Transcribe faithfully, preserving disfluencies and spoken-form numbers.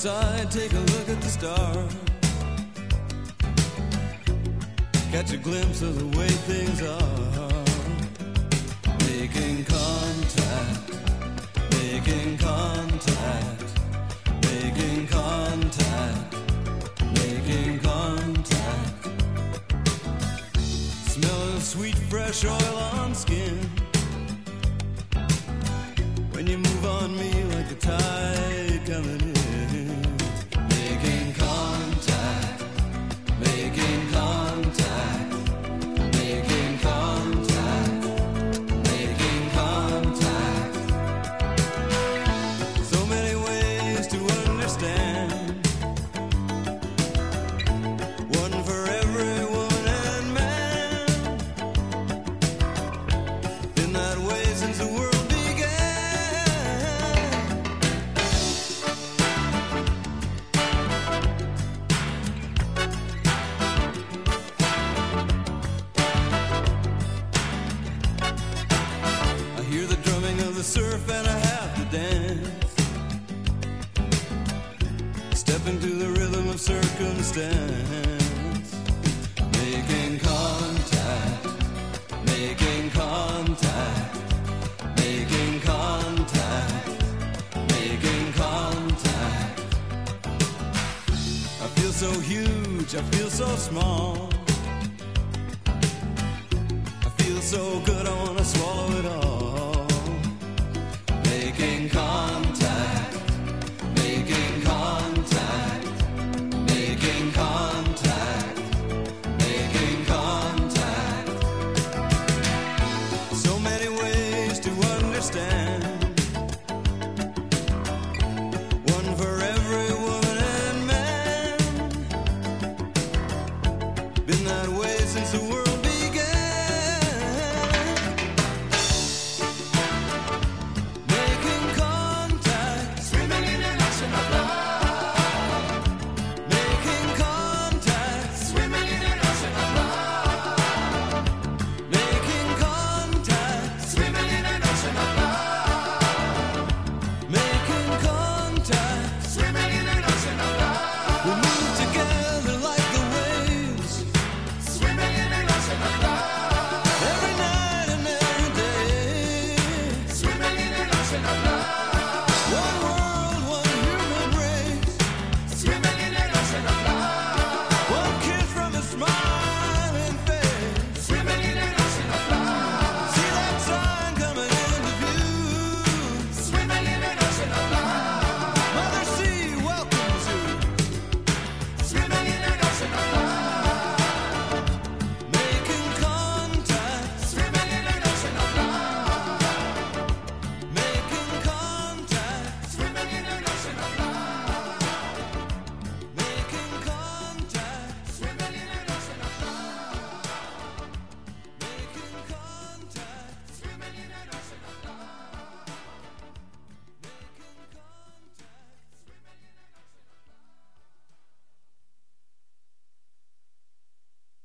outside, take a look at the stars. Catch a glimpse of the way things are. Making contact, making contact, making contact, making contact. Smell of sweet fresh oil on skin. When you move on me like the tide coming in. Making contact, making contact, making contact, making contact. So many ways to understand. One for every woman and man. Been that way since the world. Surf and I have to dance. Step into the rhythm of circumstance. Making contact, making contact, making contact, making contact. I feel so huge, I feel so small. I feel so good, I wanna swallow it all. Making contact, making contact, making contact, making contact. So many ways to understand. One for every woman and man. Been that way since the world.